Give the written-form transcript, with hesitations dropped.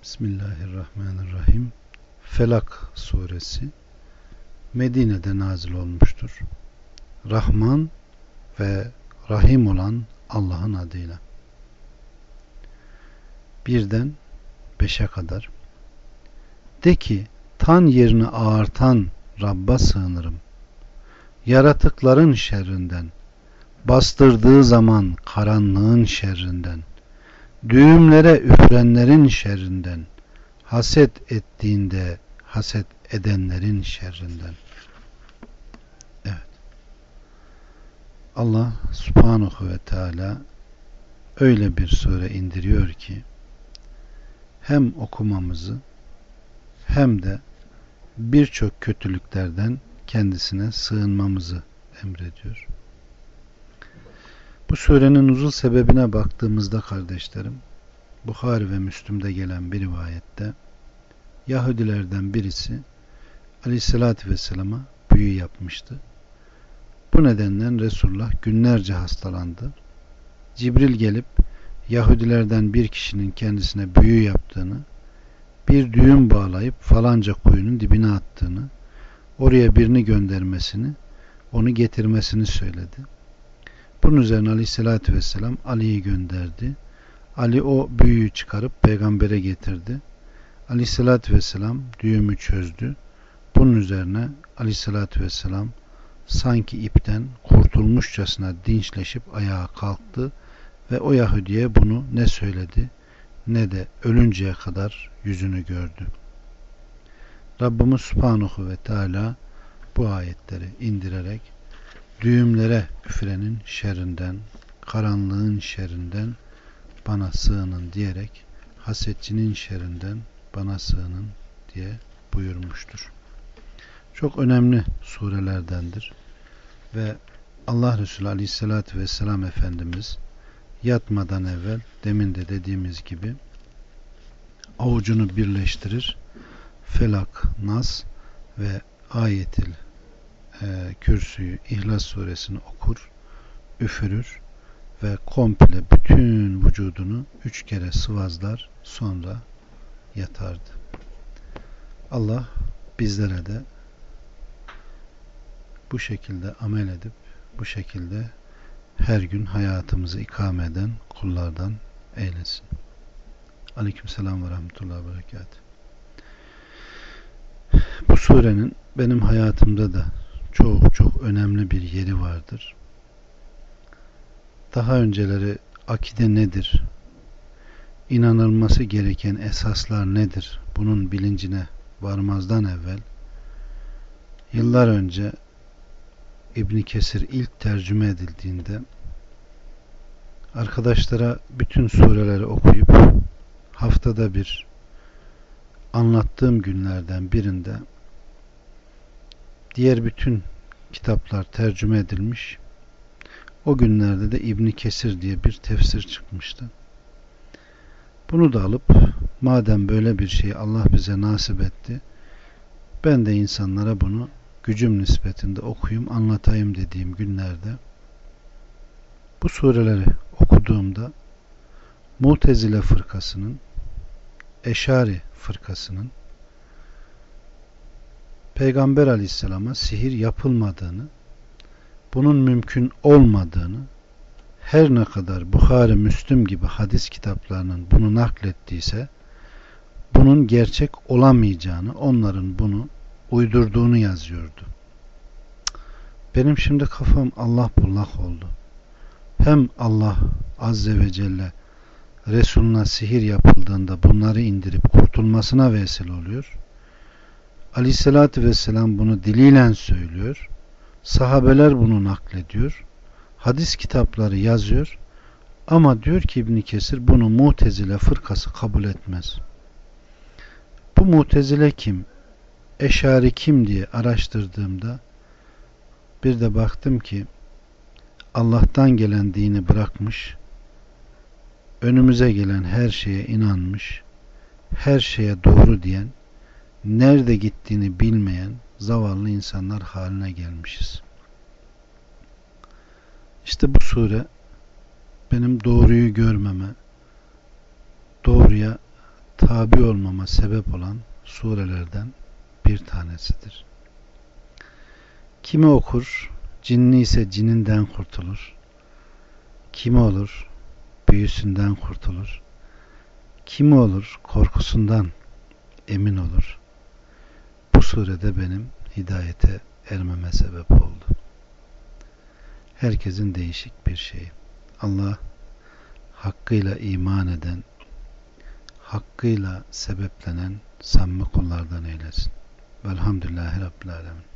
Bismillahirrahmanirrahim. Felak suresi Medine'de nazil olmuştur. Rahman ve Rahim olan Allah'ın adıyla. 1'den 5'e kadar. De ki, tan yerini ağartan Rabb'a sığınırım. Yaratıkların şerrinden, bastırdığı zaman karanlığın şerrinden, düğümlere üfrenlerin şerrinden, haset ettiğinde haset edenlerin şerrinden. Evet. Allah Subhanahu ve Teala öyle bir sure indiriyor ki hem okumamızı hem de birçok kötülüklerden kendisine sığınmamızı emrediyor. Bu surenin nuzul sebebine baktığımızda kardeşlerim, Buhari ve Müslüm'de gelen bir rivayette Yahudilerden birisi Aleyhisselatü Vesselam'a büyü yapmıştı. Bu nedenden Resulullah günlerce hastalandı. Cibril gelip Yahudilerden bir kişinin kendisine büyü yaptığını, bir düğüm bağlayıp falanca kuyunun dibine attığını, oraya birini göndermesini, onu getirmesini söyledi. Bunun üzerine Aleyhisselatü Vesselam Ali'yi gönderdi. Ali o büyüyü çıkarıp peygambere getirdi. Aleyhisselatü Vesselam düğümü çözdü. Bunun üzerine Aleyhisselatü Vesselam sanki ipten kurtulmuşçasına dinçleşip ayağa kalktı ve o Yahudi'ye bunu ne söyledi ne de ölünceye kadar yüzünü gördü. Rabbimiz Subhanahu ve Teala bu ayetleri indirerek düğümlere üfrenin şerrinden, karanlığın şerrinden bana sığının diyerek hasetçinin şerrinden bana sığının diye buyurmuştur. Çok önemli surelerdendir ve Allah Resulü Aleyhisselatü Vesselam Efendimiz yatmadan evvel demin de dediğimiz gibi avucunu birleştirir, Felak, Nas ve Ayetil Kürsü'yü, İhlas suresini okur, üfürür ve komple bütün vücudunu 3 kere sıvazlar, sonra yatardı. Allah bizlere de bu şekilde amel edip bu şekilde her gün hayatımızı ikame eden kullardan eylesin. Aleykümselam ve rahmetullahi ve berekatuhu. Bu surenin benim hayatımda da çok önemli bir yeri vardır. Daha önceleri akide nedir? İnanılması gereken esaslar nedir? Bunun bilincine varmazdan evvel yıllar önce İbn Kesir ilk tercüme edildiğinde arkadaşlara bütün sureleri okuyup haftada bir anlattığım günlerden birinde diğer bütün kitaplar tercüme edilmiş. O günlerde de İbn Kesir diye bir tefsir çıkmıştı. Bunu da alıp madem böyle bir şey Allah bize nasip etti, ben de insanlara bunu gücüm nispetinde okuyayım, anlatayım dediğim günlerde bu sureleri okuduğumda Mu'tezile fırkasının, Eşari fırkasının Peygamber Aleyhisselam'a sihir yapılmadığını, bunun mümkün olmadığını, her ne kadar Buhari, Müslüm gibi hadis kitaplarının bunu naklettiyse bunun gerçek olamayacağını, onların bunu uydurduğunu yazıyordu. Benim şimdi kafam allak bullak oldu. Hem Allah Azze ve Celle Resuluna sihir yapıldığında bunları indirip kurtulmasına vesile oluyor. Aleyhissalatü Vesselam bunu diliyle söylüyor. Sahabeler bunu naklediyor. Hadis kitapları yazıyor. Ama diyor ki İbn Kesir bunu Mu'tezile fırkası kabul etmez. Bu Mu'tezile kim? Eşari kim diye araştırdığımda bir de baktım ki Allah'tan gelen dini bırakmış, önümüze gelen her şeye inanmış, her şeye doğru diyen, nerede gittiğini bilmeyen zavallı insanlar haline gelmişiz. İşte bu sure benim doğruyu görmeme, doğruya tabi olmama sebep olan surelerden bir tanesidir. Kimi okur, cinni ise cininden kurtulur. Kimi olur, büyüsünden kurtulur. Kimi olur, korkusundan emin olur. Bu surede benim hidayete ermeme sebep oldu. Herkesin değişik bir şeyi. Allah hakkıyla iman eden, hakkıyla sebeplenen samimi kullardan eylesin. Velhamdülillahi Rabbil Alemin.